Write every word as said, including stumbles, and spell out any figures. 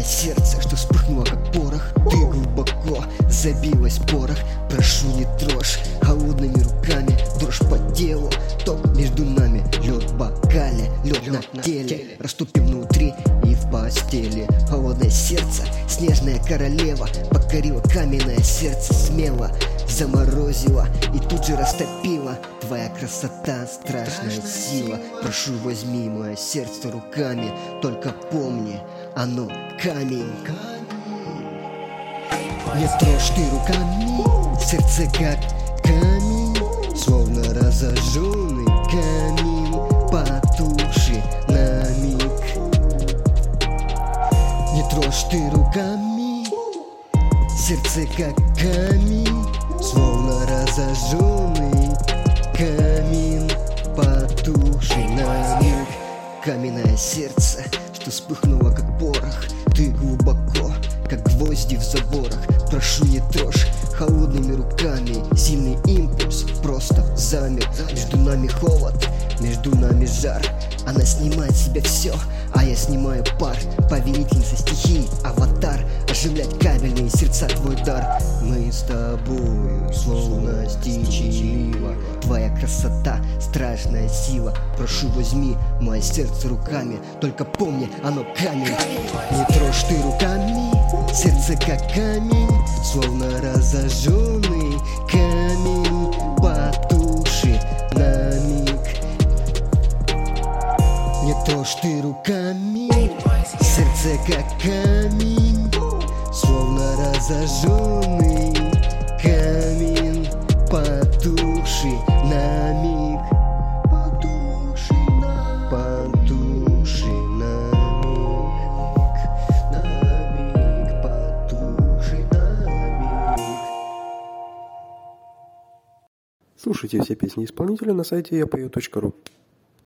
сердце, что вспыхнуло как порох. Ты глубоко забилась в порох. Прошу, не трожь холодными руками. Дрожь по телу, ток между нами. Лед в бокале, лед на теле. Раступим внутри и в постели. Холодное сердце, снежная королева покорила каменное сердце смело. Заморозила и тут же растопила. Твоя красота, страшная сила. Прошу, возьми мое сердце руками. Только помни, оно камень. Не трожь ты руками, сердце как камень, словно разожженный камин. Потуши на миг. Не трожь ты руками, сердце как камень, словно разожженный камин. Потуши на миг. Каменное сердце, что вспыхнуло как порох. Ты глубоко, как гвозди в заборах. Прошу, не трожь холодными руками. Сильный импульс просто замер. Между нами холод, между нами жар. Она снимает с себя все, а я снимаю пар. Повелительница стихий, аватар. Оживлять кабельные сердца твой дар. Мы с тобою, словно стичи лива. Твоя красота, страшная сила. Прошу, возьми мое сердце руками. Только помни, оно камень. Не трожь ты руками, сердце как камень, словно разожженный камень. Потуши на миг. Не трожь ты руками, сердце как камень, словно разожженный камень. Потуши на миг. Потуши на, потуши на миг. На миг, потуши на миг. Слушайте все песни исполнителя на сайте я пою точка ру.